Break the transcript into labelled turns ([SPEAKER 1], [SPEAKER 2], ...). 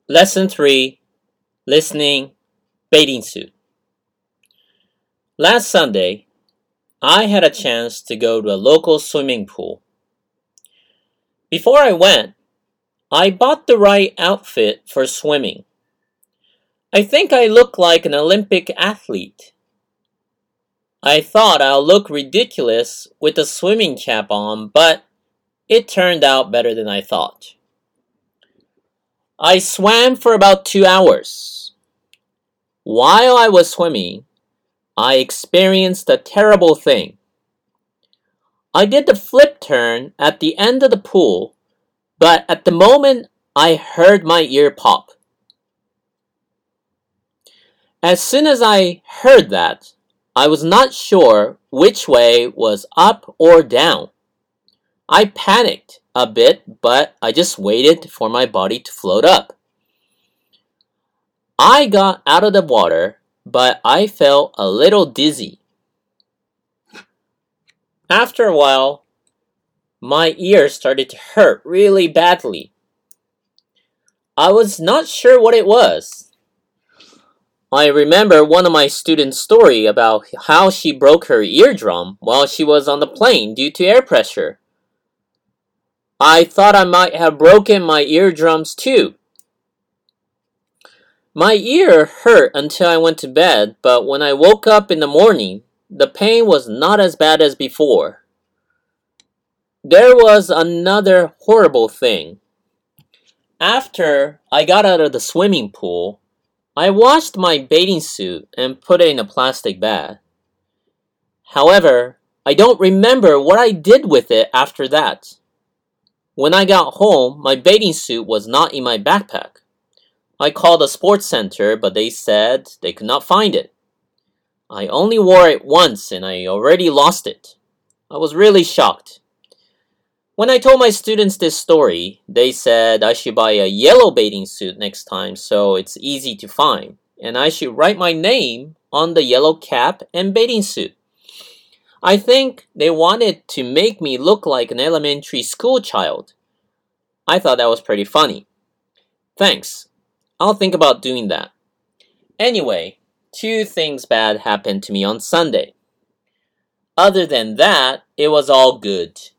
[SPEAKER 1] Lesson 3, Listening, Bathing Suit. Last Sunday, I had a chance to go to a local swimming pool. Before I went, I bought the right outfit for swimming. I think I look like an Olympic athlete. I thought I'll look ridiculous with a swimming cap on, but it turned out better than I thought. I swam for about 2 hours. While I was swimming, I experienced a terrible thing. I did the flip turn at the end of the pool, but at the moment I heard my ear pop. As soon as I heard that, I was not sure which way was up or down. I panicked a bit, but I just waited for my body to float up. I got out of the water, but I felt a little dizzy. After a while, my ear started to hurt really badly. I was not sure what it was. I remember one of my students' story about how she broke her eardrum while she was on the plane due to air pressure. I thought I might have broken my eardrums too. My ear hurt until I went to bed, but when I woke up in the morning, the pain was not as bad as before. There was another horrible thing. After I got out of the swimming pool, I washed my bathing suit and put it in a plastic bag. However, I don't remember what I did with it after that. When I got home, my bathing suit was not in my backpack. I called the sports center, but they said they could not find it. I only wore it once and I already lost it. I was really shocked. When I told my students this story, they said I should buy a yellow bathing suit next time so it's easy to find, and I should write my name on the yellow cap and bathing suit. I think they wanted to make me look like an elementary school child. I thought that was pretty funny. Thanks. I'll think about doing that. Anyway, 2 things bad happened to me on Sunday. Other than that, it was all good.